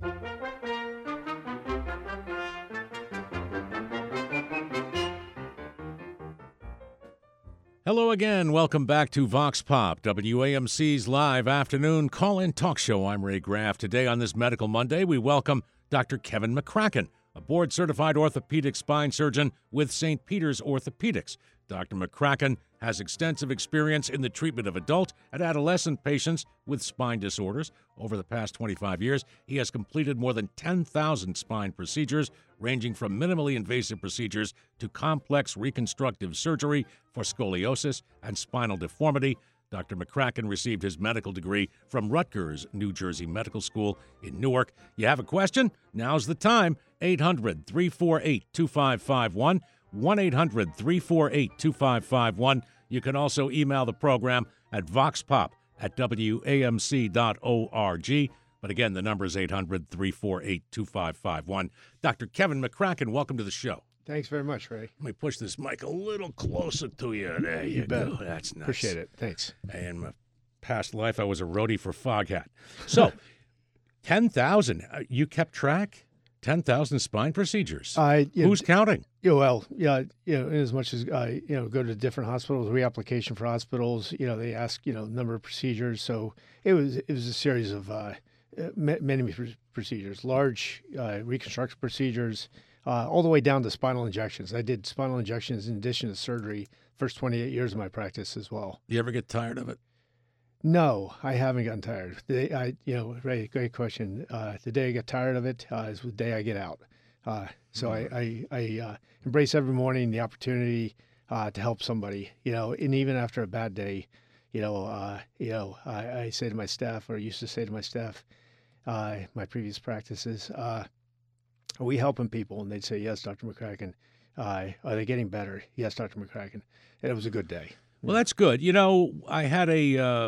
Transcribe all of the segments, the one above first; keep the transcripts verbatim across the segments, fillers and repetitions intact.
Hello again. Welcome back to Vox Pop, W A M C's live afternoon call-in talk show. I'm Ray Graff. Today on this Medical Monday, we welcome Doctor Kevin McCracken, a board-certified orthopedic spine surgeon with Saint Peter's Orthopedics. Doctor McCracken has extensive experience in the treatment of adult and adolescent patients with spine disorders. Over the past twenty-five years, he has completed more than ten thousand spine procedures, ranging from minimally invasive procedures to complex reconstructive surgery for scoliosis and spinal deformity. Doctor McCracken received his medical degree from Rutgers, New Jersey Medical School in Newark. You have a question? Now's the time. eight hundred, three four eight, two five five one. one eight hundred, three four eight, two five five one. You can also email the program at voxpop at W A M C dot org. But again, the number is eight hundred, three four eight, two five five one. Doctor Kevin McCracken, welcome to the show. Thanks very much, Ray. Let me push this mic a little closer to you. There you, you bet. go. That's nice. Appreciate it. Thanks. In my past life, I was a roadie for Foghat. So, ten thousand. Uh, you kept track? ten thousand spine procedures. Uh, you Who's know, counting? Yeah, well, yeah, you know, in as much as I, you know, go to different hospitals, reapplication for hospitals, you know, they ask, you know, number of procedures. So it was it was a series of uh, many procedures, large uh, reconstructive procedures, uh, all the way down to spinal injections. I did spinal injections in addition to surgery first twenty-eight years of my practice as well. You ever get tired of it? No, I haven't gotten tired. The, I, you know, Ray, great question. Uh, the day I get tired of it uh, is the day I get out. Uh, so mm-hmm. I, I, I uh, embrace every morning the opportunity uh, to help somebody. You know, and even after a bad day, you know, uh, you know, I, I say to my staff, or used to say to my staff, uh, my previous practices, uh, are we helping people? And they'd say, yes, Doctor McCracken. Uh, are they getting better? Yes, Doctor McCracken. And it was a good day. Well, that's good. You know, I had a uh,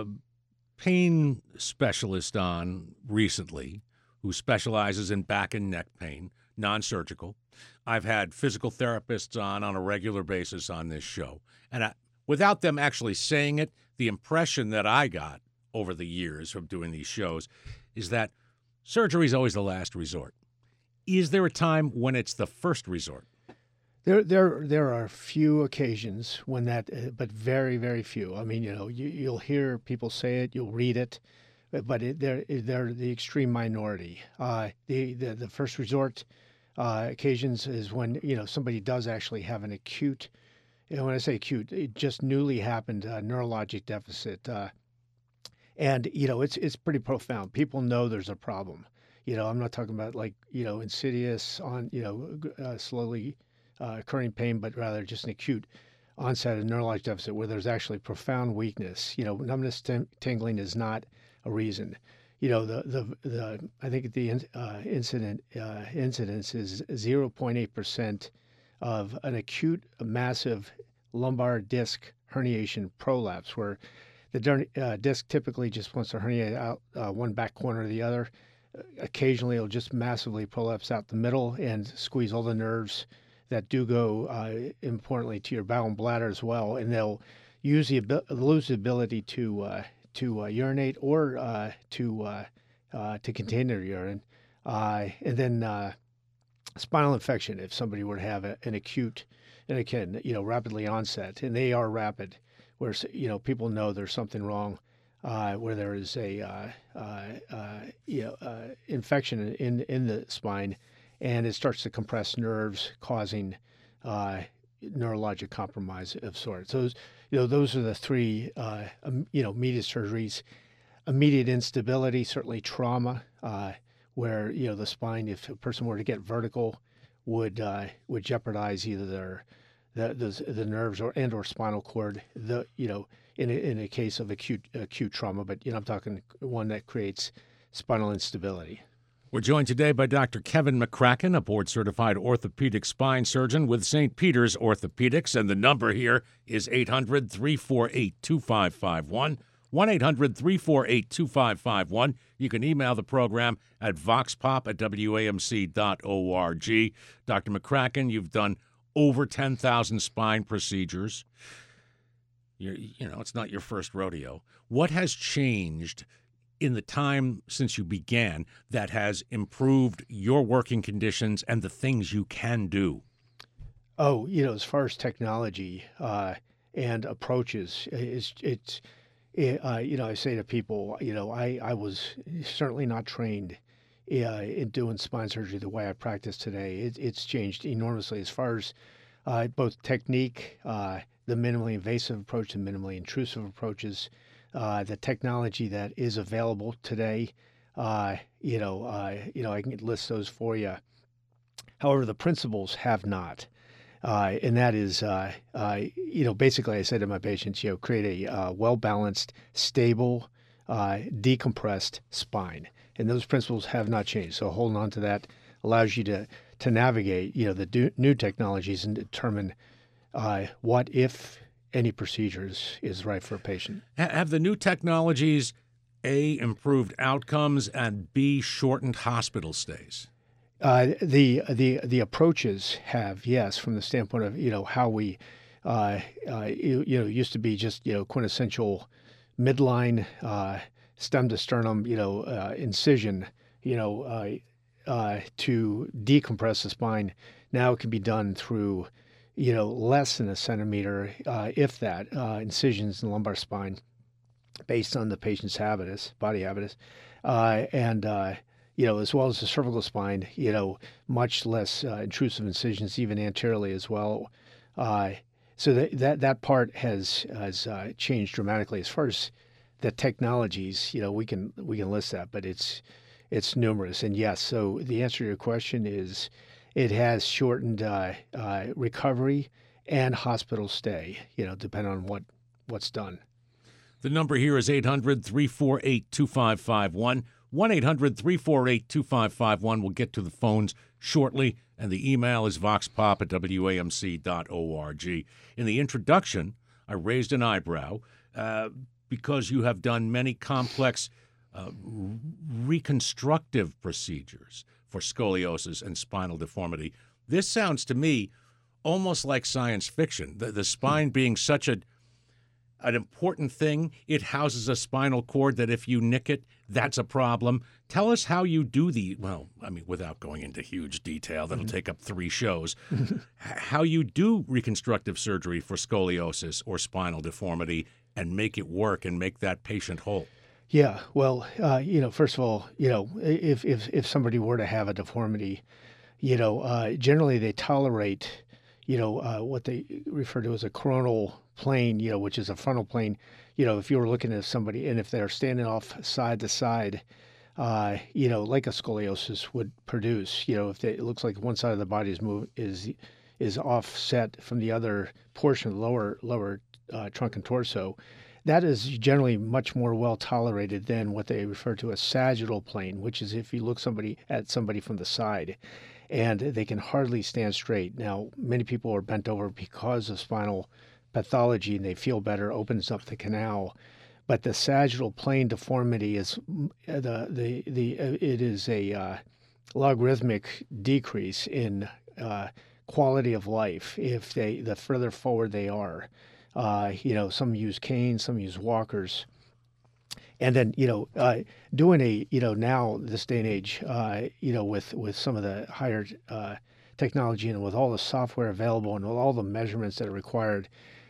pain specialist on recently who specializes in back and neck pain, non-surgical. I've had physical therapists on on a regular basis on this show. And I, without them actually saying it, the impression that I got over the years from doing these shows is that surgery is always the last resort. Is there a time when it's the first resort? There, there, there are few occasions when that, uh, but very, very few. I mean, you know, you, you'll hear people say it, you'll read it, but it, they're they're the extreme minority. Uh, the, the the first resort uh, occasions is when you know somebody does actually have an acute. You know, when I say acute, it just newly happened uh, neurologic deficit, uh, and you know it's it's pretty profound. People know there's a problem. You know, I'm not talking about like you know insidious on you know uh, slowly. Uh, occurring pain, but rather just an acute onset of neurologic deficit where there's actually profound weakness. You know, numbness, t- tingling is not a reason. You know, the the, the I think the uh, incident uh, incidence is zero point eight percent of an acute, massive lumbar disc herniation prolapse, where the uh, disc typically just wants to herniate out uh, one back corner or the other. Occasionally, it'll just massively prolapse out the middle and squeeze all the nerves that do go uh, importantly to your bowel and bladder as well, and they'll use the lose the ability to uh, to uh, urinate or uh, to uh, uh, to contain their urine, uh, and then uh, spinal infection. If somebody were to have a, an acute, and again, you know, rapidly onset, and they are rapid, where you know people know there's something wrong, uh, where there is a uh, uh, uh, you know uh, infection in in the spine. And it starts to compress nerves, causing uh, neurologic compromise of sorts. So, you know, those are the three, uh, um, you know, immediate surgeries. Immediate instability, certainly trauma, uh, where you know the spine, if a person were to get vertical, would uh, would jeopardize either their the, the the nerves or and or spinal cord. The you know, in a, in a case of acute acute trauma, but you know, I'm talking one that creates spinal instability. We're joined today by Doctor Kevin McCracken, a board-certified orthopedic spine surgeon with Saint Peter's Orthopedics, and the number here is eight hundred, three four eight, two five five one, one eight hundred, three four eight, two five five one. You can email the program at voxpop at W A M C dot org. Doctor McCracken, you've done over ten thousand spine procedures. You're, you know, it's not your first rodeo. What has changed in the time since you began that has improved your working conditions and the things you can do? Oh, you know, as far as technology uh, and approaches, it's it's it, uh, you know, I say to people, you know, I I was certainly not trained uh, in doing spine surgery the way I practice today. It, it's changed enormously as far as uh, both technique, uh, the minimally invasive approach, and minimally intrusive approaches, uh, the technology that is available today. Uh, you know, uh, you know, I can list those for you. However, the principles have not. Uh, and that is, uh, uh, you know, basically I say to my patients, you know, create a uh, well-balanced, stable, uh, decompressed spine. And those principles have not changed. So holding on to that allows you to, to navigate, you know, the do, new technologies and determine uh, what, if any procedures is right for a patient. Have the new technologies, A, improved outcomes, and B, shortened hospital stays? Uh, the the the approaches have, yes, from the standpoint of, you know, how we uh, uh, you, you know used to be just, you know, quintessential midline uh, stem to sternum, you know, uh, incision, you know, uh, uh, to decompress the spine. Now it can be done through, you know, less than a centimeter, uh, if that, uh, incisions in the lumbar spine, based on the patient's habitus, body habitus, uh, and uh, you know, as well as the cervical spine, you know, much less uh, intrusive incisions, even anteriorly as well. Uh, so that, that that part has has uh, changed dramatically. As far as the technologies, you know, we can we can list that, but it's it's numerous. And yes, so the answer to your question is, it has shortened uh, uh, recovery and hospital stay. You know, depending on what what's done. The number here is eight hundred, three four eight, two five five one. one eight hundred, three four eight, two five five one. We'll get to the phones shortly, and the email is voxpop at W A M C dot org. In the introduction, I raised an eyebrow uh, because you have done many complex uh, reconstructive procedures for scoliosis and spinal deformity. This sounds to me almost like science fiction, the, the spine being such a an important thing. It houses a spinal cord that if you nick it, that's a problem. Tell us how you do the, well, I mean, without going into huge detail, that'll mm-hmm. take up three shows, how you do reconstructive surgery for scoliosis or spinal deformity and make it work and make that patient whole. Yeah, well, uh, you know, first of all, you know, if, if, if somebody were to have a deformity, you know, uh, generally they tolerate, you know, uh, what they refer to as a coronal plane, you know, which is a frontal plane. You know, if you were looking at somebody and if they're standing off side to side, uh, you know, like a scoliosis would produce, you know, if they, it looks like one side of the body is move is is offset from the other portion of the lower lower uh, trunk and torso, that is generally much more well tolerated than what they refer to as sagittal plane, which is if you look somebody at somebody from the side and they can hardly stand straight. Now, many people are bent over because of spinal pathology and they feel better, opens up the canal. But the sagittal plane deformity is the the the uh, it is a uh, logarithmic decrease in uh, quality of life if they the further forward they are. Uh, you know, some use canes, some use walkers, and then you know, uh, doing a you know now this day and age, uh, you know, with with some of the higher uh, technology and with all the software available and with all the measurements that are required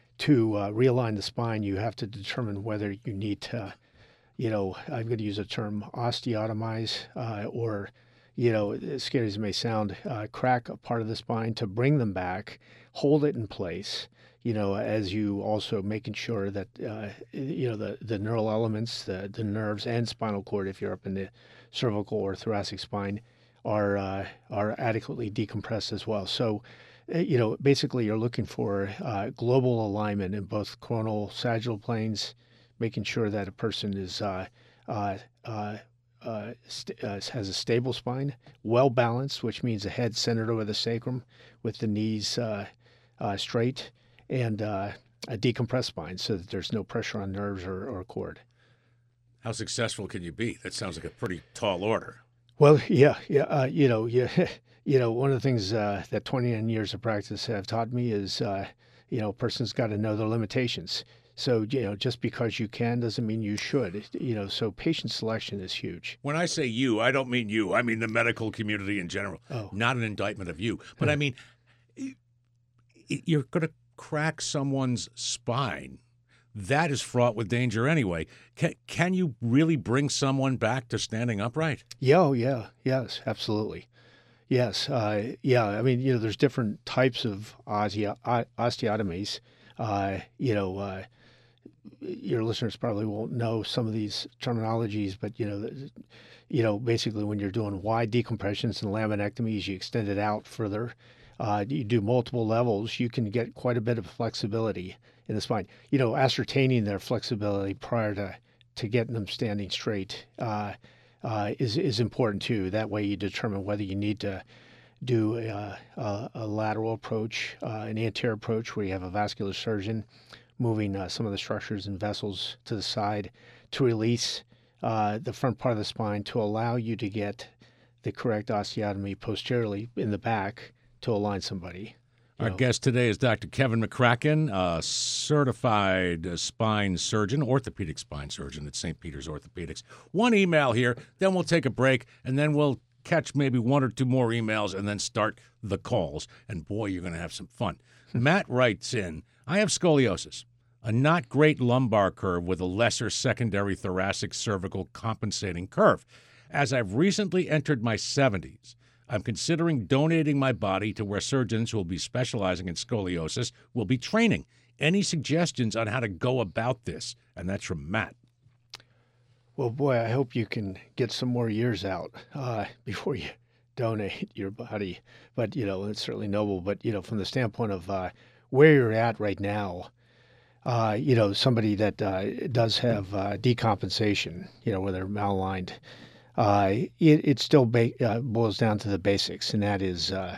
to uh, realign the spine, you have to determine whether you need to, you know, I'm going to use a term, osteotomize, uh, or, you know, as scary as it may sound, uh, crack a part of the spine to bring them back, hold it in place, you know, as you also making sure that, uh, you know, the, the neural elements, the, the nerves and spinal cord, if you're up in the cervical or thoracic spine, are, uh, are adequately decompressed as well. So, you know, basically you're looking for uh, global alignment in both coronal sagittal planes, making sure that a person is uh, uh, uh, uh, st- uh, has a stable spine, well balanced, which means the head centered over the sacrum with the knees uh, uh, straight, and uh, a decompressed spine so that there's no pressure on nerves or, or cord. How successful can you be? That sounds like a pretty tall order. Well, yeah, yeah, uh, you know, yeah. You know, one of the things uh, that twenty-nine years of practice have taught me is, uh, you know, a person's got to know their limitations. So, you know, just because you can doesn't mean you should. It- You know, so patient selection is huge. When I say you, I don't mean you. I mean the medical community in general. Oh, Not an indictment of you. But I mean, y- y- you're going to crack someone's spine. That is fraught with danger anyway. Can, can you really bring someone back to standing upright? yeah, oh, yeah, yes, absolutely. Yes, uh, yeah. I mean, you know, there's different types of osteo- o- osteotomies. Uh, you know, uh, your listeners probably won't know some of these terminologies, but you know, th- you know, basically when you're doing wide decompressions and laminectomies, you extend it out further. Uh, you do multiple levels, you can get quite a bit of flexibility in the spine. You know, ascertaining their flexibility prior to to getting them standing straight uh, uh, is is important too. That way, you determine whether you need to do a, a, a lateral approach, uh, an anterior approach, where you have a vascular surgeon moving uh, some of the structures and vessels to the side to release uh, the front part of the spine to allow you to get the correct osteotomy posteriorly in the back to align somebody. You Our know, guest today is Doctor Kevin McCracken, a certified uh, spine surgeon, orthopedic spine surgeon at Saint Peter's Orthopedics. One email here, then we'll take a break, and then we'll catch maybe one or two more emails and then start the calls. And boy, you're going to have some fun. Matt writes in, I have scoliosis, a not great lumbar curve with a lesser secondary thoracic cervical compensating curve. As I've recently entered my seventies, I'm considering donating my body to where surgeons who will be specializing in scoliosis will be training. Any suggestions on how to go about this? And that's from Matt. well, boy, I hope you can get some more years out uh, before you donate your body. But you know, it's certainly noble. But you know, from the standpoint of uh, where you're at right now, uh, you know, somebody that uh, does have uh, decompensation, you know, where they're malaligned, uh, it, it still ba- uh, boils down to the basics, and that is uh,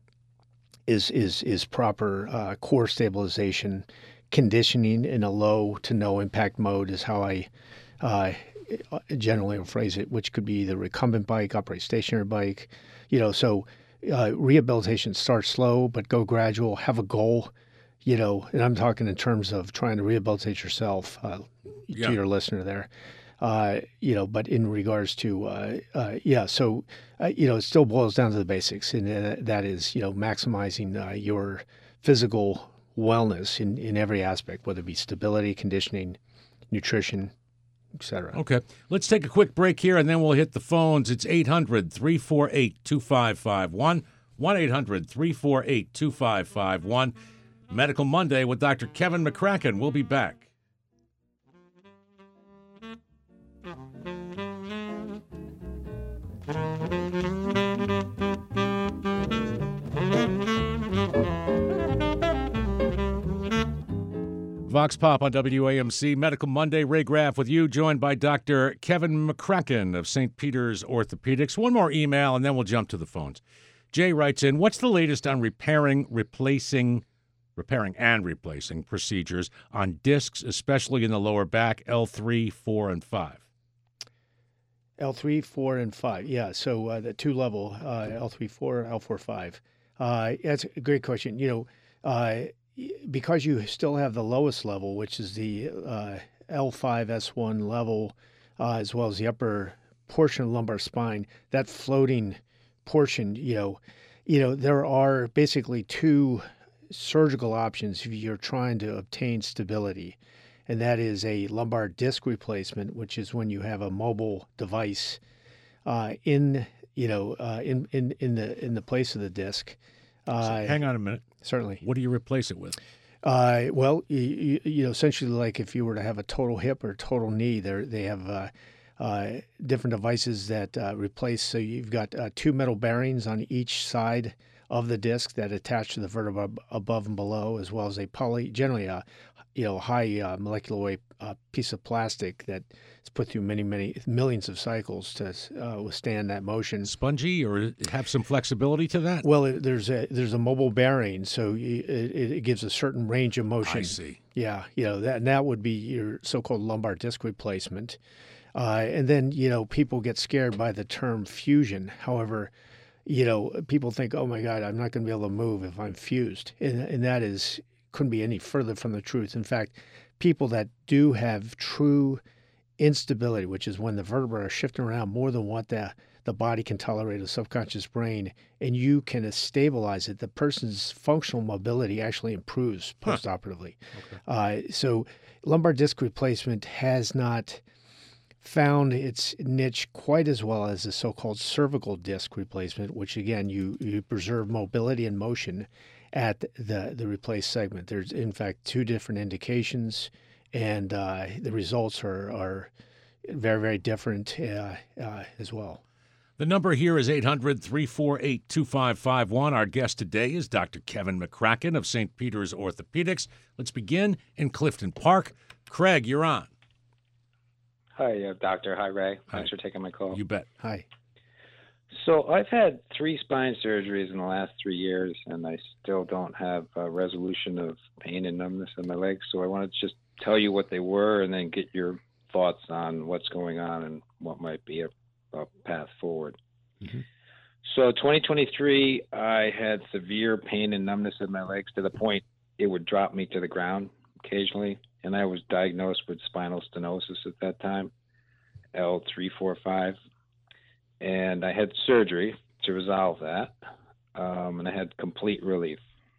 is is is proper uh, core stabilization, conditioning in a low to no impact mode is how I uh, generally phrase it, which could be either recumbent bike, upright stationary bike, you know. So uh, rehabilitation starts slow but go gradual. Have a goal, you know, and I'm talking in terms of trying to rehabilitate yourself. Uh, Yeah. to your listener there, uh, you know, but in regards to, uh, uh, yeah, so, uh, you know, it still boils down to the basics, and uh, that is, you know, maximizing uh, your physical wellness in, in every aspect, whether it be stability, conditioning, nutrition, et cetera. Okay. Let's take a quick break here, and then we'll hit the phones. It's eight hundred, three four eight, two five five one, one eight hundred, three four eight, two five five one. Medical Monday with Doctor Kevin McCracken. We'll be back. Vox Pop on W A M C, Medical Monday. Ray Graff with you, joined by Doctor Kevin McCracken of Saint Peter's Orthopedics. One more email, and then we'll jump to the phones. Jay writes in, what's the latest on repairing, replacing, repairing and replacing procedures on discs, especially in the lower back, L three, four, and five? L three, four, and five. Yeah, so uh, the two level, uh, L three, four, L four, five. Uh, that's a great question. You know, uh, because you still have the lowest level, which is the uh, L five S one level, uh, as well as the upper portion of the lumbar spine, that floating portion, you know, you know, there are basically two surgical options if you're trying to obtain stability. And that is a lumbar disc replacement, which is when you have a mobile device uh, in, you know, uh, in, in, in the in the place of the disc. Uh, So hang on a minute. Certainly. What do you replace it with? Uh, well, you, you know, essentially, like if you were to have a total hip or total knee, they they have uh, uh, different devices that uh, replace. So you've got uh, two metal bearings on each side of the disc that attach to the vertebra above and below, as well as a poly, generally a you know high uh, molecular weight uh, piece of plastic that is put through many many millions of cycles to uh, withstand that motion. Spongy or have some flexibility to that? Well, it, there's a there's a mobile bearing, so y- it, it gives a certain range of motion. I see. Yeah, you know that, and that would be your so-called lumbar disc replacement. Uh, and then you know people get scared by the term fusion. However, you know people think, oh my God, I'm not going to be able to move if I'm fused, and and that is couldn't be any further from the truth. In fact, people that do have true instability, which is when the vertebrae are shifting around more than what the the body can tolerate, the subconscious brain, and you can stabilize it, the person's functional mobility actually improves Huh. postoperatively. Okay. Uh, so lumbar disc replacement has not found its niche quite as well as the so-called cervical disc replacement, which again, you, you preserve mobility and motion at the, the replaced segment. There's in fact two different indications, and uh, the results are, are very, very different uh, uh, as well. The number here is eight hundred, three four eight, two five five one. Our guest today is Doctor Kevin McCracken of Saint Peter's Orthopedics. Let's begin in Clifton Park. Craig, you're on. Hi, uh, Doctor. Hi, Ray. Hi. Thanks for taking my call. You bet. Hi. So I've had three spine surgeries in the last three years, and I still don't have a resolution of pain and numbness in my legs. So I wanted to just tell you what they were and then get your thoughts on what's going on and what might be a, a path forward. Mm-hmm. So twenty twenty-three, I had severe pain and numbness in my legs to the point it would drop me to the ground occasionally. And I was diagnosed with spinal stenosis at that time, L three forty-five. And I had surgery to resolve that. Um, and I had complete relief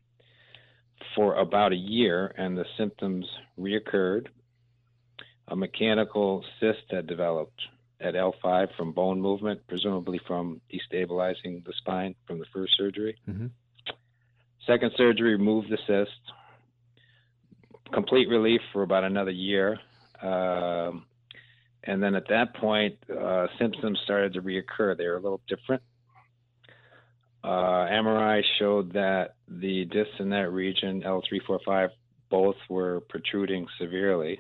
for about a year, and the symptoms reoccurred. A mechanical cyst had developed at L five from bone movement, presumably from destabilizing the spine from the first surgery. Mm-hmm. Second surgery removed the cyst. Complete relief for about another year. Um, and then at that point, uh, symptoms started to reoccur. They were a little different. Uh, M R I showed that the discs in that region, L three forty-five, both were protruding severely.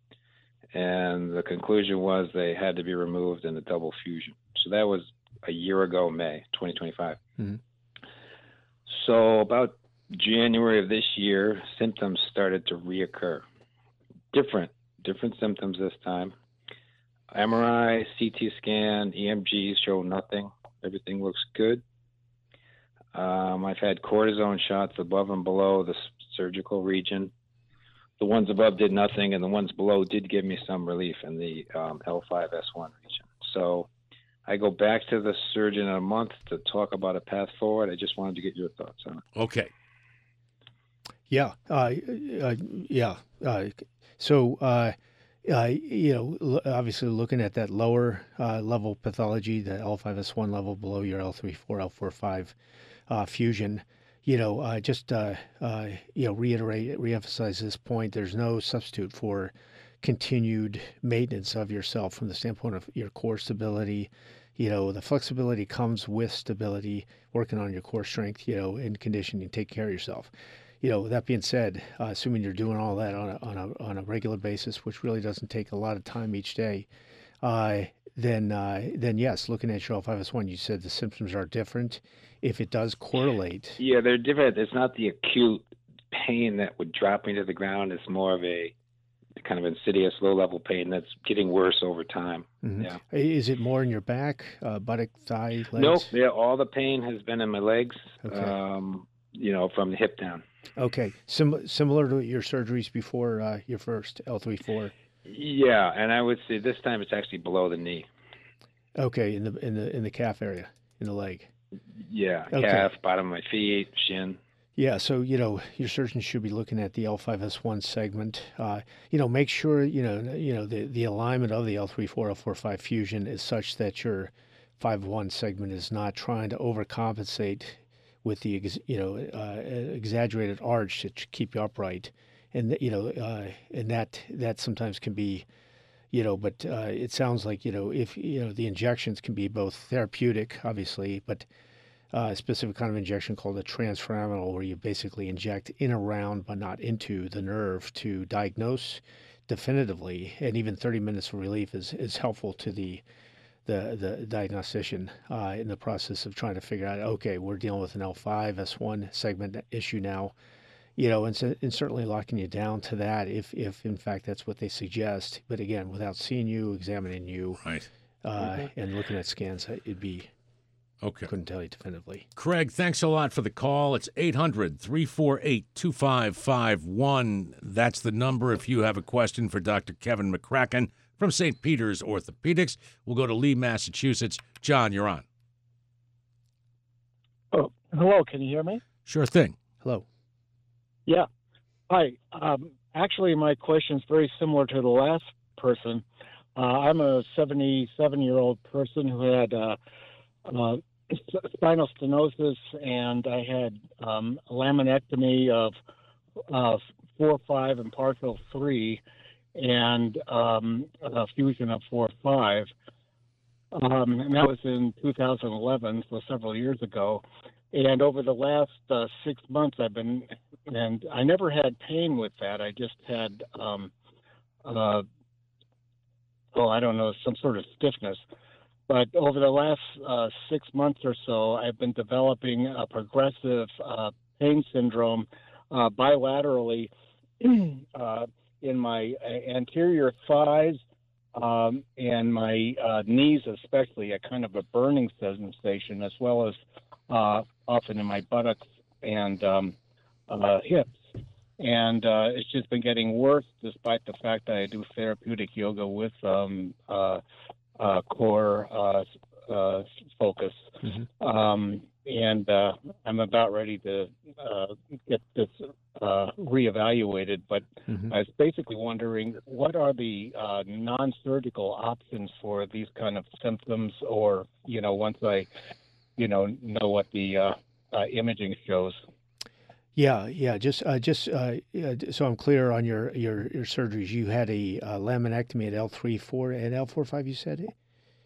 And the conclusion was they had to be removed in a double fusion. So that was a year ago, May twenty twenty-five. Mm-hmm. So about January of this year, symptoms started to reoccur. Different, different symptoms this time. M R I, C T scan, E M Gs show nothing. Everything looks good. Um, I've had cortisone shots above and below the surgical region. The ones above did nothing, and the ones below did give me some relief in the um, L five S one region. So I go back to the surgeon in a month to talk about a path forward. I just wanted to get your thoughts on it. Okay. Yeah, uh, uh, yeah. Uh, so, uh, uh, you know, l- obviously looking at that lower uh, level pathology, the L five S one level below your L three four, L four five uh, fusion, you know, uh, just, uh, uh, you know, reiterate, reemphasize this point. There's no substitute for continued maintenance of yourself from the standpoint of your core stability. You know, the flexibility comes with stability, working on your core strength, you know, and conditioning, take care of yourself. You know, that being said, uh, assuming you're doing all that on a, on a on a regular basis, which really doesn't take a lot of time each day, uh, then uh, then yes, looking at your L five S one, you said the symptoms are different. If it does correlate, Yeah, they're different. It's not the acute pain that would drop me to the ground. It's more of a kind of insidious, low-level pain that's getting worse over time. mm-hmm. Yeah. Is it more in your back, uh, buttock, thigh, legs? Nope. Yeah, all the pain has been in my legs. Okay. Um, you know, from the hip down. Okay, Sim- similar to your surgeries before uh, your first L three four. Yeah, and I would say this time it's actually below the knee. Okay, in the in the in the calf area, in the leg. Yeah, Okay. calf, bottom of my feet, shin. Yeah, so you know your surgeon should be looking at the L five S one segment. Uh, you know, make sure you know you know the the alignment of the L three four, L four five fusion is such that your five one segment is not trying to overcompensate with the ex- you know uh, exaggerated arch to keep you upright, and you know uh, and that that sometimes can be, you know, but uh, it sounds like you know if you know the injections can be both therapeutic, obviously, but uh, a specific kind of injection called a transforaminal, where you basically inject in around but not into the nerve to diagnose definitively, and even thirty minutes of relief is is helpful to the the the diagnostician uh, in the process of trying to figure out, okay, we're dealing with an L five S one segment issue now, you know, and, so, and certainly locking you down to that if, if in fact that's what they suggest. But again, without seeing you, examining you, Right. uh, Mhm. and looking at scans, it'd be Okay. Couldn't tell you definitively. Craig, thanks a lot for the call. It's eight hundred, three four eight, two five five one. That's the number if you have a question for Doctor Kevin McCracken from Saint Peter's Orthopedics. We'll go to Lee, Massachusetts. John, you're on. Oh, hello. Can you hear me? Sure thing. Hello. Yeah. Hi. Um, actually, my question is very similar to the last person. Uh, I'm a seventy-seven-year-old person who had uh, uh, spinal stenosis, and I had um, a laminectomy of uh, four, five, and partial three, and um, a fusion of four, five. Um, and that was in two thousand eleven, so several years ago. And over the last uh, six months, I've been, and I never had pain with that. I just had, um, uh, oh, I don't know, some sort of stiffness. But over the last uh, six months or so, I've been developing a progressive uh, pain syndrome uh, bilaterally uh, in my anterior thighs um, and my uh, knees, especially, a kind of a burning sensation, as well as uh, often in my buttocks and um, uh, hips. And uh, it's just been getting worse, despite the fact that I do therapeutic yoga with um, uh, uh, core uh, uh, focus. Mm-hmm. Um, and uh, I'm about ready to uh, get this uh, reevaluated. But Mm-hmm. I was basically wondering, what are the uh, non-surgical options for these kind of symptoms? Or, you know, once I, you know, know what the uh, uh, imaging shows. Yeah, yeah. Just, uh, just uh, yeah, so I'm clear on your your, your surgeries. You had a uh, laminectomy at L three four and L four five. You said it.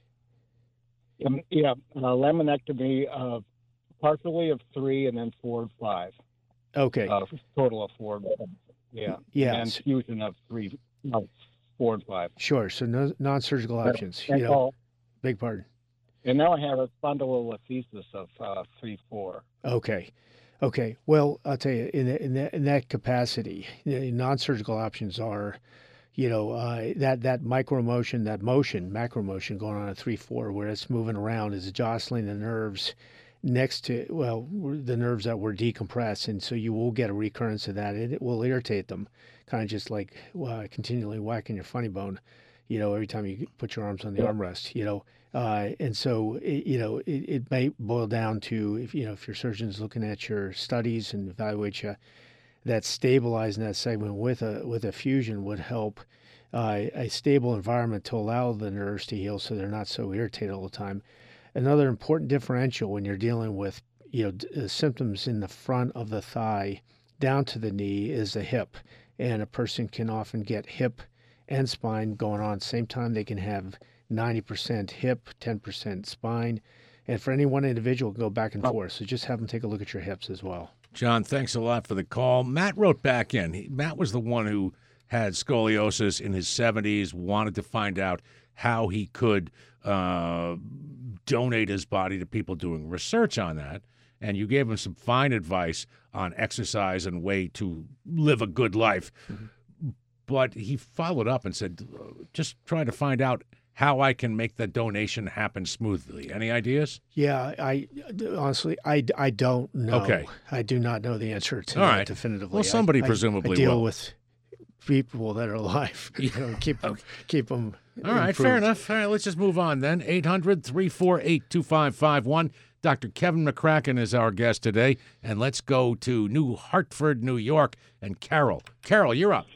Um, yeah, uh, laminectomy of partially of three and then four and five. Okay. Uh, total of four. Yeah. Yeah. And fusion of three, no, four and five. Sure. So no non-surgical options. And, You know, all, big pardon. and now I have a spondylolisthesis of uh, three four. Okay. Okay. Well, I'll tell you, in that, in that, in that capacity, the non-surgical options are, you know, uh, that that micro motion, that motion, macro motion going on at three four, where it's moving around, is jostling the nerves next to, well, the nerves that were decompressed, and so you will get a recurrence of that, and it will irritate them, kind of just like uh, continually whacking your funny bone, you know, every time you put your arms on the Yeah. armrest, you know. Uh, and so, it, you know, it, it may boil down to, if you know, if your surgeon's looking at your studies and evaluate you, that stabilizing that segment with a with a fusion would help uh, a stable environment to allow the nerves to heal, so they're not so irritated all the time. Another important differential when you're dealing with, you know, d- uh, symptoms in the front of the thigh down to the knee is the hip, and a person can often get hip and spine going on at the same time. They can have ninety percent hip, ten percent spine. And for any one individual, go back and forth. So just have them take a look at your hips as well. John, thanks a lot for the call. Matt wrote back in. He, Matt was the one who had scoliosis in his seventies, wanted to find out how he could uh, donate his body to people doing research on that. And you gave him some fine advice on exercise and way to live a good life. Mm-hmm. But he followed up and said, just trying to find out how I can make the donation happen smoothly. Any ideas? Yeah, I honestly, I, I don't know. Okay. I do not know the answer to All that right. definitively. Well, somebody I, presumably I, I deal will. with people that are alive. You know, keep them, Okay. keep them. All right, fair enough. All right, let's just move on then. eight hundred, three four eight, two five five one. Doctor Kevin McCracken is our guest today. And let's go to New Hartford, New York, and Carol. Carol, you're up.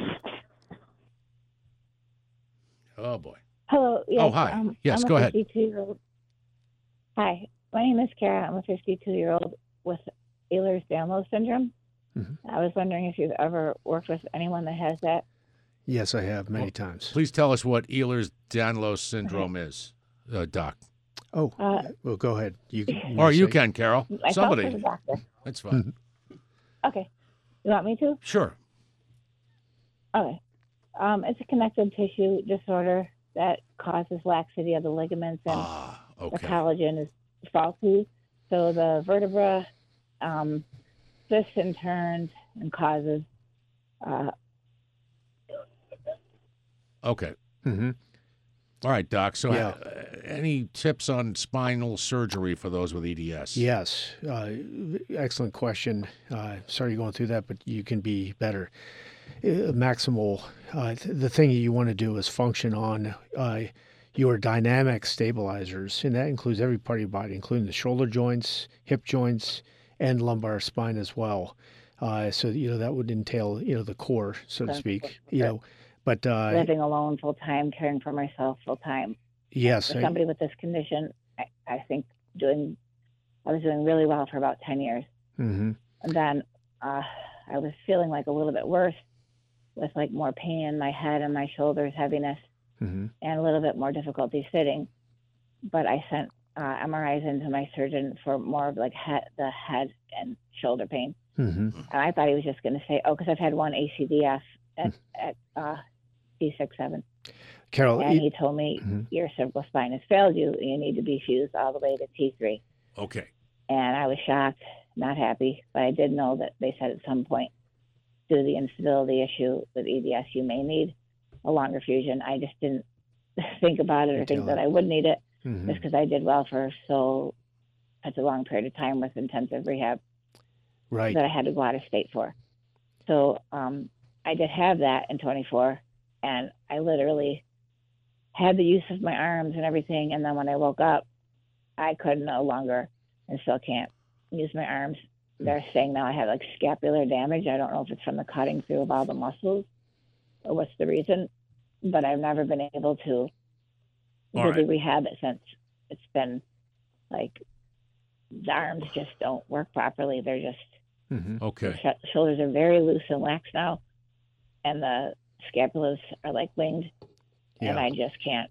Oh, boy. Hello. Yes, Oh, hi. Um, Yes, I'm go a ahead. fifty-two-year-old. Hi, my name is Kara. I'm a fifty-two-year-old with Ehlers-Danlos syndrome. Mm-hmm. I was wondering if you've ever worked with anyone that has that. Yes, I have many times. Please tell us what Ehlers-Danlos syndrome is, uh, Doc. Oh, Uh, well, go ahead. You, you Or you say- can, Carol. Myself as a Somebody. doctor. That's fine. Okay. You want me to? Sure. Okay. Um, it's a connective tissue disorder that causes laxity of the ligaments, and Ah, the okay. collagen is faulty. So the vertebra um, twists and turns and causes uh, Okay. Mm-hmm. All right, Doc. So, Yeah. uh, any tips on spinal surgery for those with E D S? Yes, uh, excellent question. Uh, sorry you're going through that, but you can be better. Uh, maximal, uh, th- the thing you want to do is function on uh, your dynamic stabilizers, and that includes every part of your body, including the shoulder joints, hip joints, and lumbar spine as well. Uh, so, you know, that would entail, you know, the core, so to That's speak, you know, but uh, Living alone full time, caring for myself full time. yes, For I- somebody with this condition, I, I think doing, I was doing really well for about ten years. mhm. And then uh, I was feeling like a little bit worse with like more pain in my head and my shoulders, heaviness, Mhm. and a little bit more difficulty sitting. But I sent uh, M R Is into my surgeon for more of like head, the head and shoulder pain. Mhm. And I thought he was just going to say, oh, because I've had one A C D F at, at uh, C six seven. Carol, And e- he told me, Mhm. your cervical spine has failed you. You need to be fused all the way to T three. Okay. And I was shocked, not happy, but I did know that they said at some point, due to the instability issue with E D S, you may need a longer fusion. I just didn't think about it or think that I would need it, Mhm. just because I did well for so such a long period of time with intensive rehab right. that I had to go out of state for. So um, I did have that in twenty-four, and I literally had the use of my arms and everything. And then when I woke up, I could no longer and still can't use my arms. They're saying now I have like scapular damage. I don't know if it's from the cutting through of all the muscles or what's the reason, but I've never been able to All really right. rehab it since. It's been like the arms just don't work properly. They're just Mhm. Okay. the sh- shoulders are very loose and lax now, and the scapulas are like winged, and Yeah. I just can't.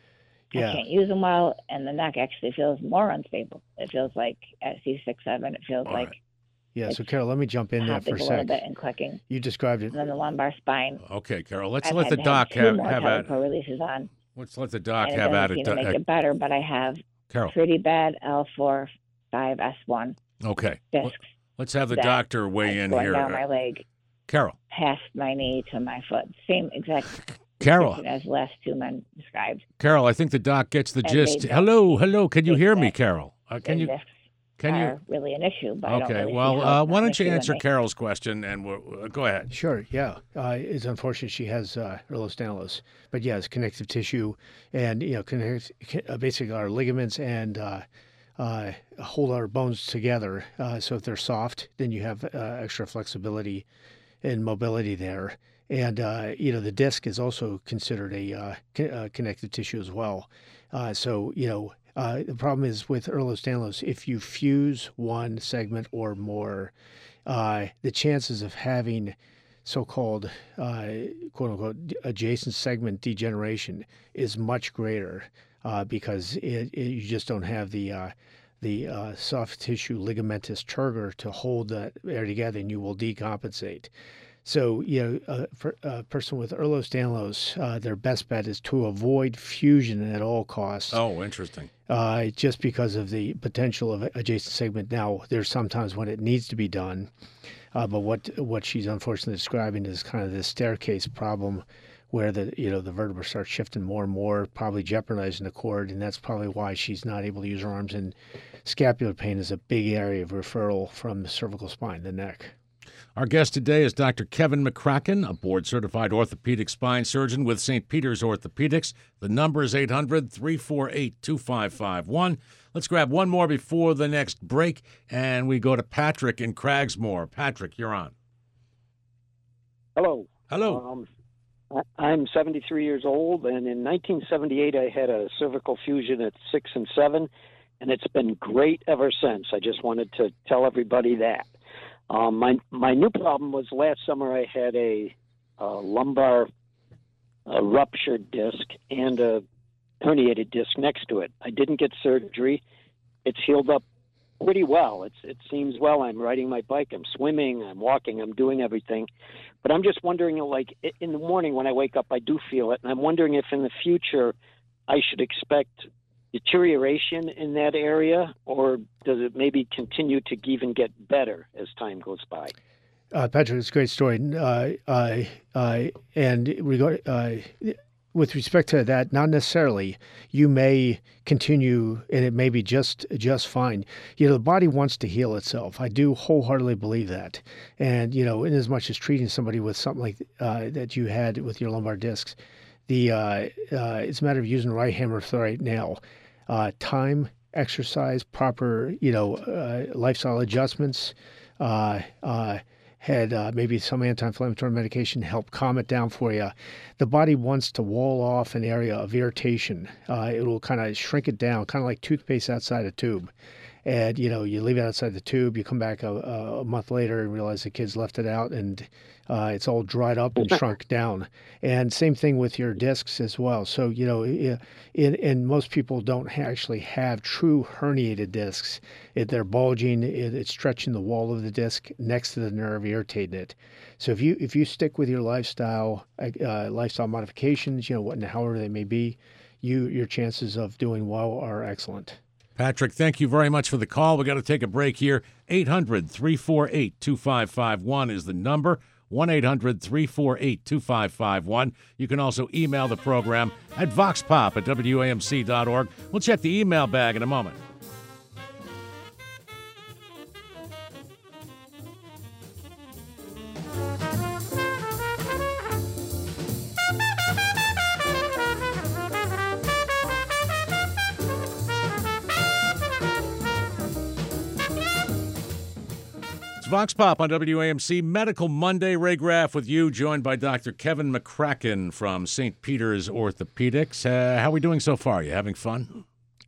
Yeah. I can't use them well, and the neck actually feels more unstable. It feels like at C six seven, it feels All like right. Yeah. So, it's Carol, let me jump in there popping for a a little sec. bit and clicking. You described it. And then the lumbar spine. Okay, Carol. Let's I've let had the to doc have two have more have at. teleco releases on, Let's let the doc and it have at doesn't it. seem to make uh, it better. But I have Carol. pretty bad L four five S one Okay. discs Let's have the that doctor weigh are in going here. down Uh, my leg, Carol. past my knee to my foot. Same exact Carol. description as the last two men described. Carol, I think the doc gets the And gist. they don't Hello, hello. Can you think hear me, that Carol? Uh, can The you? discs Can you? are really an issue, but I don't Okay. really see Well, how uh, it's why not an don't you issue when answer they- Carol's question and we'll, uh, go ahead. Sure, yeah. Uh, it's unfortunate she has uh, Ehlers-Danlos, but yes, connective tissue, and you know, connect, uh, basically our ligaments and uh, uh, hold our bones together. Uh, so if they're soft, then you have uh, extra flexibility and mobility there. And uh, you know, the disc is also considered a uh, co- uh, connective tissue as well. Uh, so you know, uh, the problem is with Ehlers-Danlos, if you fuse one segment or more, uh, the chances of having so-called uh, quote unquote adjacent segment degeneration is much greater uh, because it, it, you just don't have the uh, the uh, soft tissue ligamentous turgor to hold that area together, and you will decompensate. So, you know, uh, for a person with Ehlers-Danlos, uh, their best bet is to avoid fusion at all costs. Oh, interesting. Uh, just because of the potential of adjacent segment. Now, there's sometimes when it needs to be done, uh, but what what she's unfortunately describing is kind of this staircase problem, where the you know the vertebra starts shifting more and more, probably jeopardizing the cord, and that's probably why she's not able to use her arms. And scapular pain is a big area of referral from the cervical spine, the neck. Our guest today is Doctor Kevin McCracken, a board-certified orthopedic spine surgeon with Saint Peter's Orthopedics. The number is eight hundred, three four eight, two five five one. Let's grab one more before the next break, and we go to Patrick in Cragsmore. Patrick, you're on. Hello. Hello. Um, I- I'm seventy-three years old, and in nineteen seventy-eight, I had a cervical fusion at six and seven, and it's been great ever since. I just wanted to tell everybody that. Um, my my new problem was last summer I had a, a lumbar a ruptured disc and a herniated disc next to it. I didn't get surgery. It's healed up pretty well. It's it seems well. I'm riding my bike. I'm swimming. I'm walking. I'm doing everything. But I'm just wondering, like i- in the morning when I wake up, I do feel it, and I'm wondering if in the future I should expect deterioration in that area, or does it maybe continue to even get better as time goes by? Uh, Patrick, it's a great story. Uh, uh, uh, and regard, uh, with respect to that, not necessarily. You may continue, and it may be just just fine. You know, the body wants to heal itself. I do wholeheartedly believe that. And you know, in as much as treating somebody with something like uh, that you had with your lumbar discs, the uh, uh, it's a matter of using the right hammer with the right nail. Uh, time, exercise, proper, you know, uh, lifestyle adjustments. Uh, uh, had uh, maybe some anti-inflammatory medication help calm it down for you. The body wants to wall off an area of irritation. Uh, it will kind of shrink it down, kind of like toothpaste outside a tube. And, you know, you leave it outside the tube, you come back a, a month later and realize the kids left it out, and uh, it's all dried up and shrunk down. And same thing with your discs as well. So, you know, in, and most people don't ha- actually have true herniated discs. It, they're bulging, it, it's stretching the wall of the disc next to the nerve, irritating it. So if you if you stick with your lifestyle, uh, lifestyle modifications, you know, what, however they may be, you your chances of doing well are excellent. Patrick, thank you very much for the call. We got to take a break here. eight hundred, three four eight, two five five one is the number. one eight hundred, three four eight, two five five one. You can also email the program at voxpop at W A M C dot org. We'll check the email bag in a moment. Vox Pop on W A M C Medical Monday. Ray Graff with you, joined by Doctor Kevin McCracken from Saint Peter's Orthopedics. Uh, how are we doing so far? You having fun?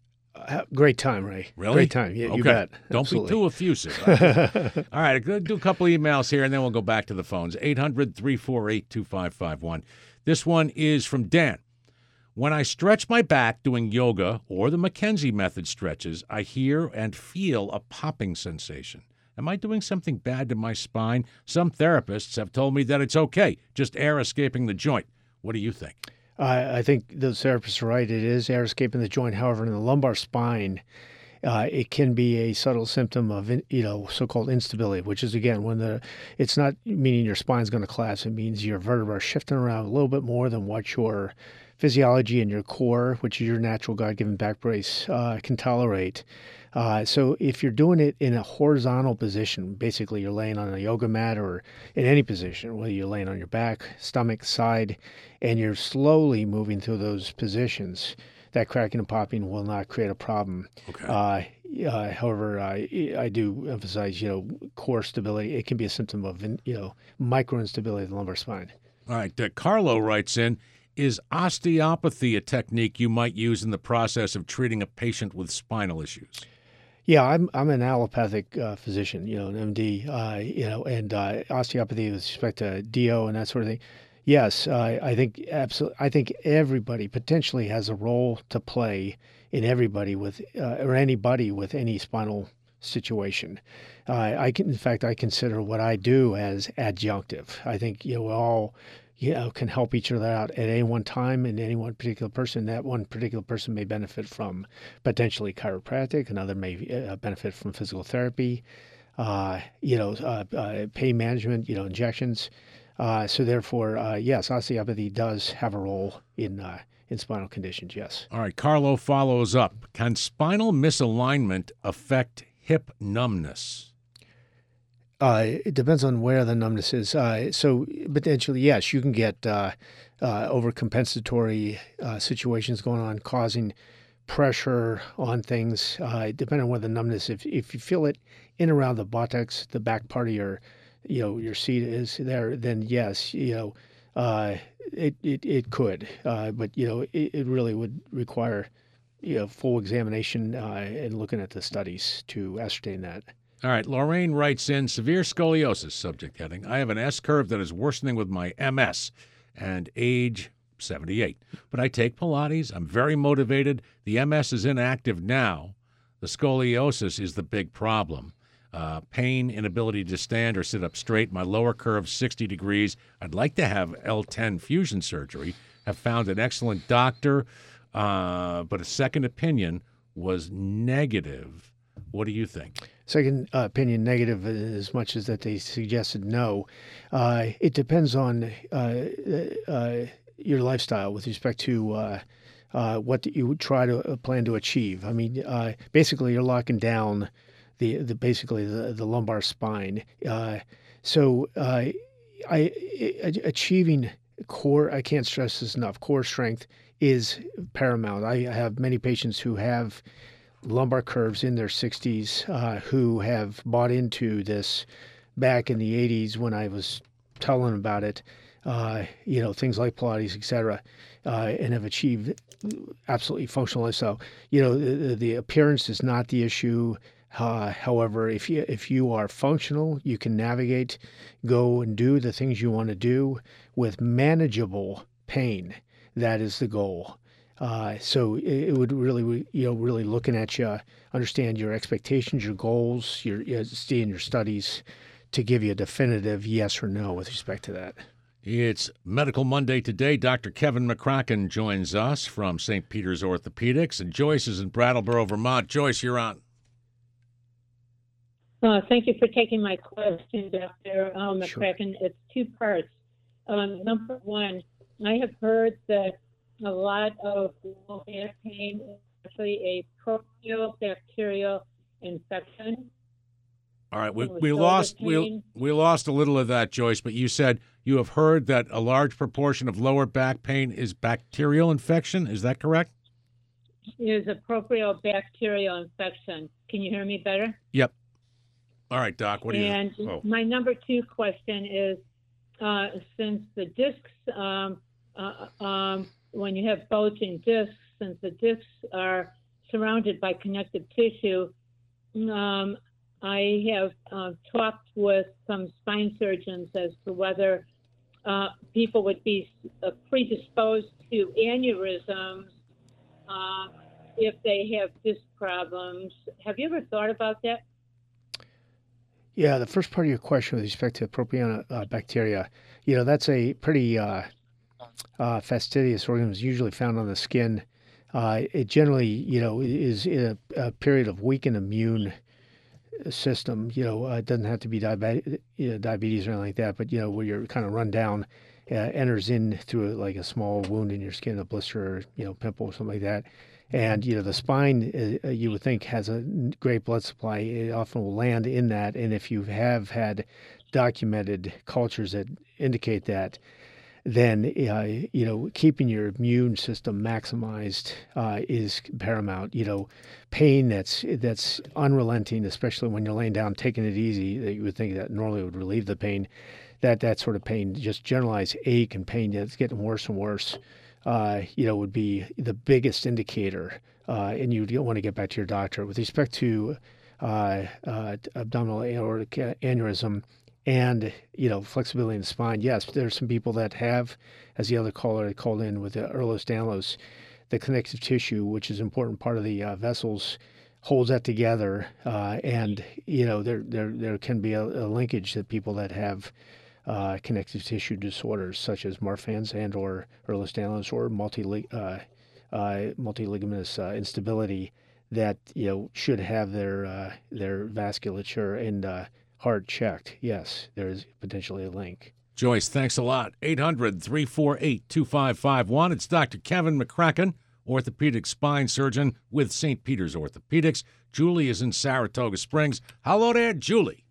Uh, great time, Ray. Really? Great time. Yeah, okay. You bet. Don't Absolutely. be too effusive. All right, I'll do a couple emails here, and then we'll go back to the phones. eight hundred, three four eight, two five five one. This one is from Dan. When I stretch my back doing yoga or the McKenzie method stretches, I hear and feel a popping sensation. Am I doing something bad to my spine? Some therapists have told me that it's okay, just air escaping the joint. What do you think? Uh, I think those therapists are right. It is air escaping the joint. However, in the lumbar spine, uh, it can be a subtle symptom of, you know, so-called instability, which is, again, when the, it's not meaning your spine's going to collapse. It means your vertebrae are shifting around a little bit more than what your physiology and your core, which is your natural God-given back brace, uh, can tolerate. Uh, so if you're doing it in a horizontal position, basically you're laying on a yoga mat or in any position, whether you're laying on your back, stomach, side, and you're slowly moving through those positions, that cracking and popping will not create a problem. Okay. Uh, uh, however, I, I do emphasize, you know, core stability. It can be a symptom of, you know, micro instability of the lumbar spine. All right. Uh, Carlo writes in, is osteopathy a technique you might use in the process of treating a patient with spinal issues? Yeah, I'm I'm an allopathic uh, physician, you know, an M D, uh, you know, and uh, osteopathy with respect to D O and that sort of thing. Yes, uh, I think absolutely. I think everybody potentially has a role to play in everybody with uh, or anybody with any spinal situation. Uh, I can, in fact, I consider what I do as adjunctive. I think you know we all you know, can help each other out at any one time and any one particular person. That one particular person may benefit from potentially chiropractic, another may uh, benefit from physical therapy, uh, you know, uh, uh, pain management, you know, injections. Uh, so therefore, uh, yes, osteopathy does have a role in uh, in spinal conditions, yes. All right, Carlo follows up. Can spinal misalignment affect hip numbness? Uh, it depends on where the numbness is. Uh, so potentially, yes, you can get uh, uh, overcompensatory uh, situations going on, causing pressure on things, uh, depending on where the numbness. If if you feel it in around the buttocks, the back part of your, you know, your seat is there, then yes, you know, uh, it, it it could. Uh, but you know, it, it really would require, you know, full examination uh, and looking at the studies to ascertain that. All right, Lorraine writes in, severe scoliosis, subject heading. I have an S-curve that is worsening with my M S and age seventy-eight. But I take Pilates. I'm very motivated. The M S is inactive now. The scoliosis is the big problem. Uh, pain, inability to stand or sit up straight. My lower curve, sixty degrees. I'd like to have L ten fusion surgery. Have found an excellent doctor, uh, but a second opinion was negative. What do you think? Second uh, opinion negative as much as that they suggested no. Uh, it depends on uh, uh, your lifestyle with respect to uh, uh, what you would try to uh, plan to achieve. I mean, uh, basically, you're locking down the, the basically the, the lumbar spine. Uh, so, uh, I, I achieving core. I can't stress this enough. Core strength is paramount. I have many patients who have lumbar curves in their sixties uh, who have bought into this back in the eighties when I was telling them about it. Uh, you know, things like Pilates, et cetera, uh, and have achieved absolutely functional lifestyle. You know, the, the appearance is not the issue. Uh, however, if you if you are functional, you can navigate, go and do the things you want to do with manageable pain. That is the goal. Uh, so it, it would really, you know, really looking at you, understand your expectations, your goals, your, your stay in your studies, to give you a definitive yes or no with respect to that. It's Medical Monday today. Doctor Kevin McCracken joins us from Saint Peter's Orthopedics, and Joyce is in Brattleboro, Vermont. Joyce, you're on. Uh, thank you for taking my question, Doctor Um, McCracken. Sure. It's two parts. Um, number one, I have heard that a lot of low back pain is actually a proteobacterial infection. All right, we, So we shoulder lost we, pain. we lost a little of that, Joyce, but you said you have heard that a large proportion of lower back pain is bacterial infection. Is that correct? Is a proteobacterial infection. Can you hear me better? Yep. All right, Doc, what do you And oh. my number two question is, uh, since the discs, um, uh, um, when you have bulging discs, since the discs are surrounded by connective tissue, um, I have uh, talked with some spine surgeons as to whether uh, people would be uh, predisposed to aneurysms uh, if they have disc problems. Have you ever thought about that? Yeah, the first part of your question with respect to propionibacteria, you know, that's a pretty uh, uh, fastidious organism, usually found on the skin. Uh, it generally, you know, is in a, a period of weakened immune system. You know, uh, it doesn't have to be diabetes, you know, diabetes or anything like that, but, you know, where you're kind of run down, uh, enters in through like a small wound in your skin, a blister, or, you know, pimple or something like that. And, you know, the spine, uh, you would think, has a great blood supply. It often will land in that. And if you have had documented cultures that indicate that, then, uh, you know, keeping your immune system maximized uh, is paramount. You know, pain that's that's unrelenting, especially when you're laying down, taking it easy, that you would think that normally would relieve the pain. That, that sort of pain, just generalized ache and pain that's getting worse and worse, Uh, you know, would be the biggest indicator, uh, and you don't want to get back to your doctor. With respect to uh, uh, abdominal aortic aneurysm and, you know, flexibility in the spine, yes, there are some people that have, as the other caller called in with the Ehlers-Danlos, the connective tissue, which is an important part of the uh, vessels, holds that together, uh, and, you know, there there there can be a, a linkage that people that have Uh, connective tissue disorders such as Marfan's and or Ehlers-Danlos or multi uh, uh, multiligamentous uh, instability that, you know, should have their uh, their vasculature and uh, heart checked. Yes, there is potentially a link. Joyce, thanks a lot. eight hundred, three four eight, two five five one. It's Doctor Kevin McCracken, orthopedic spine surgeon with Saint Peter's Orthopedics. Julie is in Saratoga Springs. Hello there, Julie.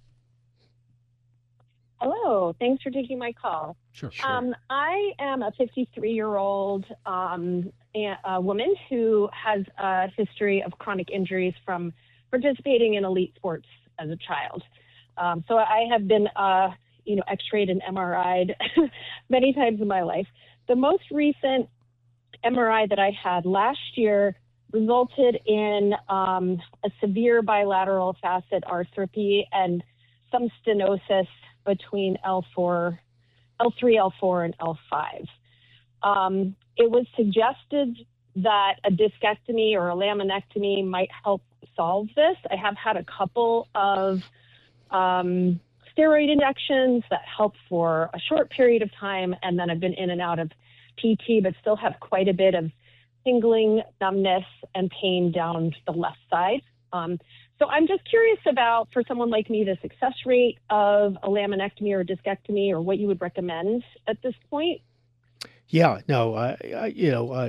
Hello. Thanks for taking my call. Sure. Sure. Um, I am a fifty-three-year-old um, a, a woman who has a history of chronic injuries from participating in elite sports as a child. Um, so I have been, uh, you know, X-rayed and M R I'd many times in my life. The most recent M R I that I had last year resulted in um, a severe bilateral facet arthropy and some stenosis between L four, L three, L four, and L five. Um, it was suggested that a discectomy or a laminectomy might help solve this. I have had a couple of um, steroid injections that help for a short period of time, and then I've been in and out of P T, but still have quite a bit of tingling, numbness, and pain down the left side. Um, So I'm just curious about, for someone like me, the success rate of a laminectomy or a discectomy, or what you would recommend at this point. Yeah, no, uh, I, you know, uh,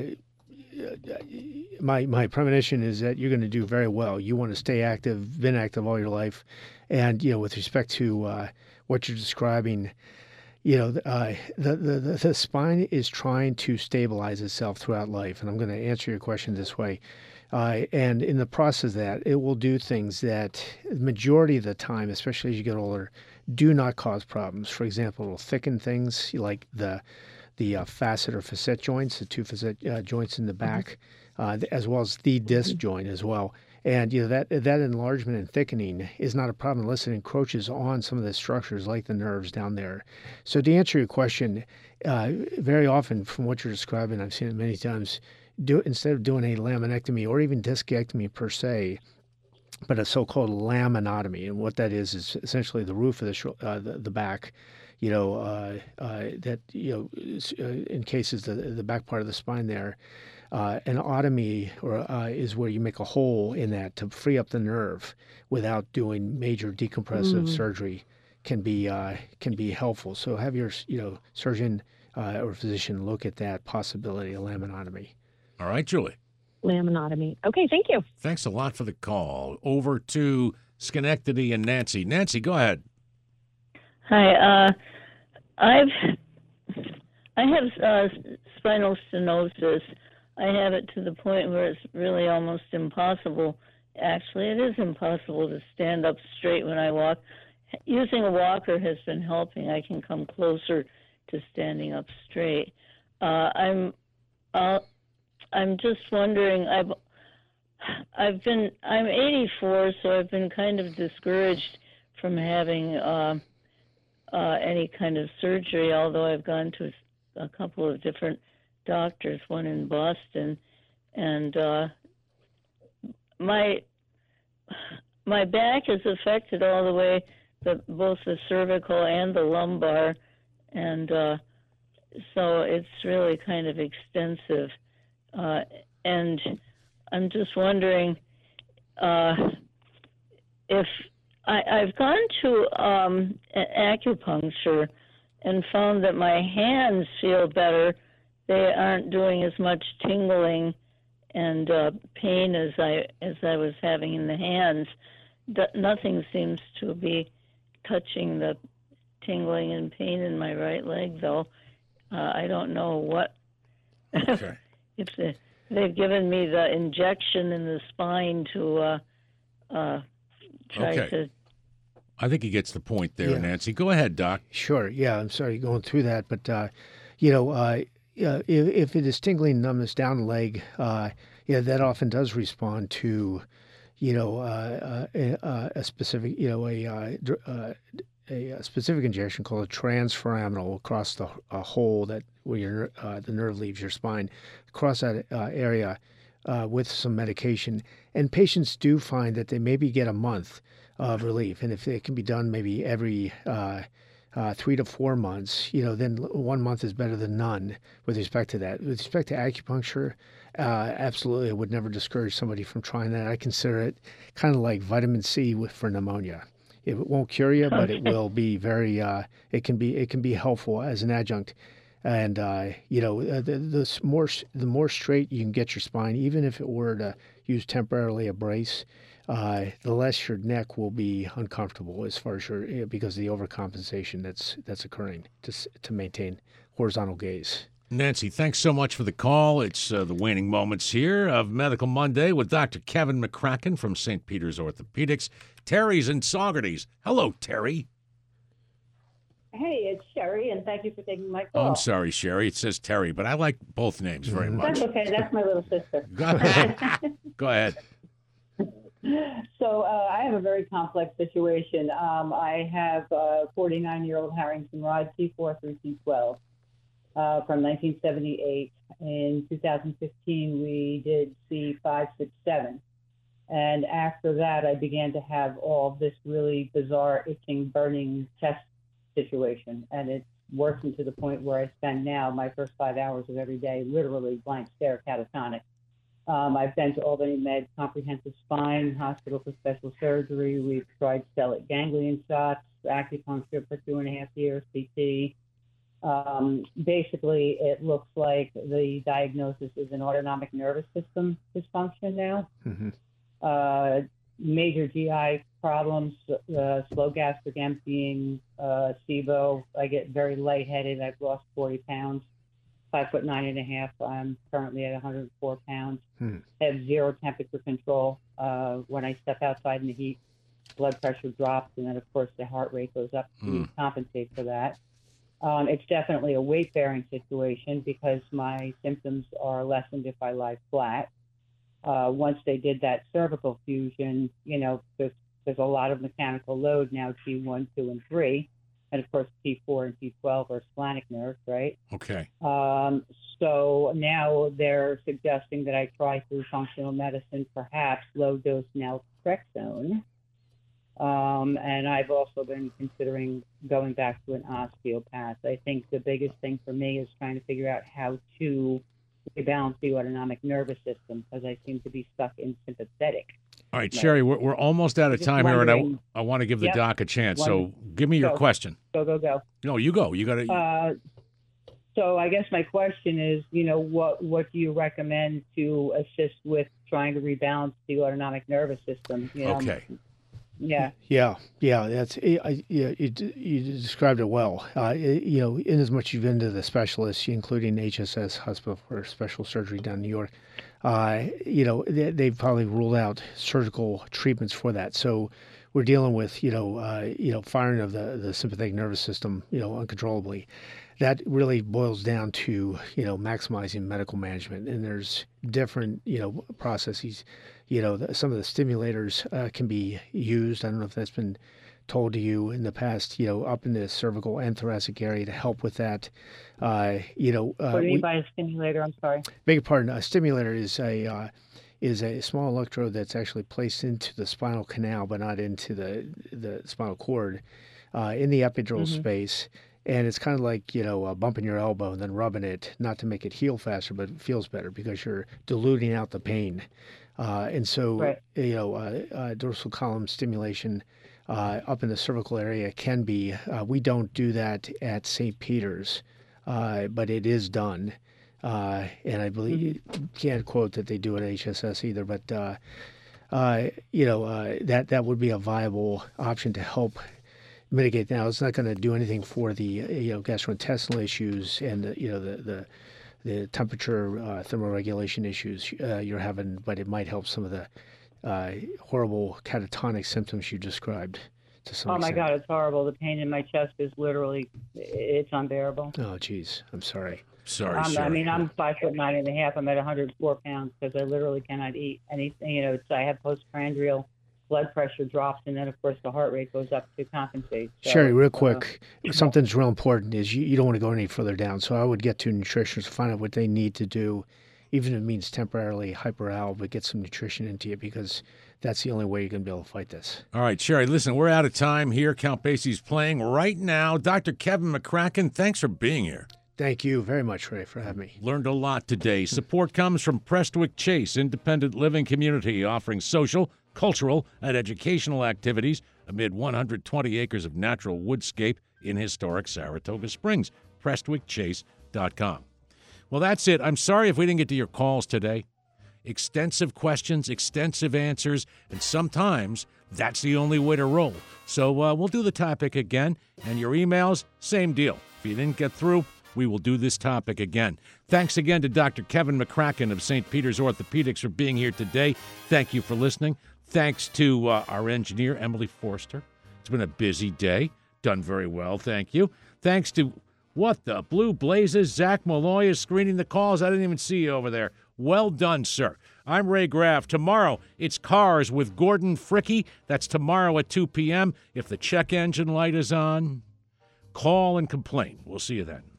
my my premonition is that you're going to do very well. You want to stay active, been active all your life, and you know, with respect to uh, what you're describing, you know, uh, the, the the the spine is trying to stabilize itself throughout life, and I'm going to answer your question this way. Uh, and in the process of that, it will do things that the majority of the time, especially as you get older, do not cause problems. For example, it will thicken things like the the uh, facet or facet joints, the two facet uh, joints in the back, uh, as well as the disc joint as well. And you know that that enlargement and thickening is not a problem unless it encroaches on some of the structures like the nerves down there. So to answer your question, uh, very often from what you're describing, I've seen it many times. Do instead of doing a laminectomy or even discectomy per se, but a so-called laminotomy, and what that is is essentially the roof of the sh- uh, the, the back. You know uh, uh, that you know uh, in cases the the back part of the spine there. Uh, an otomy or uh, is where you make a hole in that to free up the nerve without doing major decompressive Mm. surgery can be uh, can be helpful. So have your you know surgeon uh, or physician look at that possibility of laminotomy. All right, Julie. Laminotomy. Okay, thank you. Thanks a lot for the call. Over to Schenectady and Nancy. Nancy, go ahead. Hi, uh, I've I have uh, spinal stenosis. I have it to the point where it's really almost impossible. Actually, it is impossible to stand up straight when I walk. Using a walker has been helping. I can come closer to standing up straight. Uh, I'm uh, I'm just wondering. I've I've been I'm eighty-four, so I've been kind of discouraged from having uh, uh, any kind of surgery. Although I've gone to a couple of different doctors, one in Boston, and uh, my my back is affected all the way, the, both the cervical and the lumbar, and uh, so it's really kind of extensive. Uh, and I'm just wondering uh, if I, I've gone to um, acupuncture and found that my hands feel better. They aren't doing as much tingling and uh, pain as I as I was having in the hands. D- nothing seems to be touching the tingling and pain in my right leg, though. Uh, I don't know what Okay. if they, they've given me the injection in the spine to uh, uh, try Okay. to. I think he gets the point there, Yeah. Nancy. Go ahead, Doc. Sure. Yeah, I'm sorry going through that, but uh, you know, uh, uh, if, if it is tingling numbness down the leg, uh, yeah, that often does respond to, you know, uh, uh, a, a specific, you know, a, uh, dr- uh, a, a specific injection called a transforaminal across the a hole that where your uh, the nerve leaves your spine, across that uh, area uh, with some medication. And patients do find that they maybe get a month of relief, and if it can be done maybe every uh, uh, three to four months, you know, then one month is better than none with respect to that. With respect to acupuncture, uh, absolutely, I would never discourage somebody from trying that. I consider it kind of like vitamin C with, for pneumonia. It won't cure you, but it Okay. will be very. Uh, it can be. It can be helpful as an adjunct. And uh, you know, uh, the, the s- more s- the more straight you can get your spine, even if it were to use temporarily a brace, uh, the less your neck will be uncomfortable as far as your eh, because of the overcompensation that's that's occurring to s- to maintain horizontal gaze. Nancy, thanks so much for the call. It's uh, the waning moments here of Medical Monday with Doctor Kevin McCracken from Saint Peter's Orthopedics. Terry's in Saugerties. Hello, Terry. Hey, it's Sherry, and thank you for taking my Oh, call. I'm sorry, Sherry. It says Terry, but I like both names very Mhm. much. That's okay. That's my little sister. Go ahead. Go ahead. So uh, I have a very complex situation. Um, I have a forty-nine-year-old Harrington rod T four through T twelve uh, from nineteen seventy-eight. In two thousand fifteen, we did C five, six, seven. And after that, I began to have all this really bizarre itching, burning chest situation. And it's worsened to the point where I spend now my first five hours of every day literally blank stare catatonic. Um, I've been to Albany Med Comprehensive Spine Hospital for special surgery. We've tried stellate ganglion shots, acupuncture for two and a half years, C T. Um, basically, it looks like the diagnosis is an autonomic nervous system dysfunction now. Mm-hmm. Uh, major G I problems, uh, slow gastric emptying, uh, SIBO. I get very lightheaded. I've lost forty pounds. Five foot nine and a half. I'm currently at one hundred four pounds. Hmm. I have zero temperature control. Uh, when I step outside in the heat, blood pressure drops, and then of course the heart rate goes up to Hmm. compensate for that. Um, it's definitely a weight-bearing situation because my symptoms are lessened if I lie flat. Uh, once they did that cervical fusion, you know, there's there's a lot of mechanical load now, T one, two, and three. And of course, T four and T twelve are splenic nerves, right? Okay. Um, so now they're suggesting that I try through functional medicine, perhaps low dose naltrexone. Um, and I've also been considering going back to an osteopath. I think the biggest thing for me is trying to figure out how to rebalance the autonomic nervous system because I seem to be stuck in sympathetic. All right, Sherry, we're, we're almost out of Just time here, and I, wondering- I want to give the Yep. doc a chance. One- So give me your Go. question. Go, go, go. No, you go. You got to. Uh, so I guess my question is, you know, what what do you recommend to assist with trying to rebalance the autonomic nervous system? You know? Okay. Yeah. Yeah, yeah, that's I, I- yeah. You, d- you described it well. Uh, it- you know, in as much you've been to the specialists, including H S S Hospital for Special Surgery down in New York, uh, you know, they, they've probably ruled out surgical treatments for that. So we're dealing with, you know, uh, you know, firing of the the sympathetic nervous system, you know, uncontrollably. That really boils down to, you know, maximizing medical management, and there's different, you know, processes. You know, the, some of the stimulators uh, can be used. I don't know if that's been told to you in the past, you know, up in the cervical and thoracic area to help with that. Uh, you know, uh, What do you we- mean by a stimulator? I'm sorry. beg your pardon, a stimulator is a uh, is a small electrode that's actually placed into the spinal canal, but not into the the spinal cord, uh, in the epidural Mhm. space. And it's kind of like, you know, uh, bumping your elbow and then rubbing it, not to make it heal faster, but it feels better because you're diluting out the pain. Uh, and so, Right. you know, uh, uh, dorsal column stimulation uh, up in the cervical area can be. Uh, we don't do that at Saint Peter's, uh, but it is done. Uh, and I believe, can't quote that they do it at H S S either, but, uh, uh, you know, uh, that, that would be a viable option to help mitigate. Now, it's not going to do anything for the, uh, you know, gastrointestinal issues and, the, you know, the, the, the temperature, uh, thermoregulation issues uh, you're having, but it might help some of the uh, horrible catatonic symptoms you described to some Oh my extent. God, it's horrible. The pain in my chest is literally, it's unbearable. Oh, geez. I'm sorry. Sorry, I'm, I Sherry. mean, I'm five foot nine and a half. I'm at one hundred four pounds because I literally cannot eat anything. You know, it's, I have postprandial blood pressure drops, and then of course the heart rate goes up to compensate. So, Sherry, real uh, quick, something's real important is you, you don't want to go any further down. So I would get to nutritionists to find out what they need to do, even if it means temporarily hyperal, but get some nutrition into you because that's the only way you're going to be able to fight this. All right, Sherry, listen, we're out of time here. Count Basie's playing right now. Doctor Kevin McCracken, thanks for being here. Thank you very much, Ray, for having me. Learned a lot today. Support comes from Prestwick Chase Independent Living Community, offering social, cultural, and educational activities amid one hundred twenty acres of natural woodscape in historic Saratoga Springs. Prestwick Chase dot com. Well, that's it. I'm sorry if we didn't get to your calls today. Extensive questions, extensive answers, and sometimes that's the only way to roll. So uh, we'll do the topic again, and your emails, same deal. If you didn't get through, we will do this topic again. Thanks again to Doctor Kevin McCracken of Saint Peter's Orthopedics for being here today. Thank you for listening. Thanks to uh, our engineer, Emily Forster. It's been a busy day. Done very well, thank you. Thanks to, what the blue blazes, Zach Malloy is screening the calls. I didn't even see you over there. Well done, sir. I'm Ray Graff. Tomorrow, it's Cars with Gordon Fricke. That's tomorrow at two p.m. If the check engine light is on, call and complain. We'll see you then.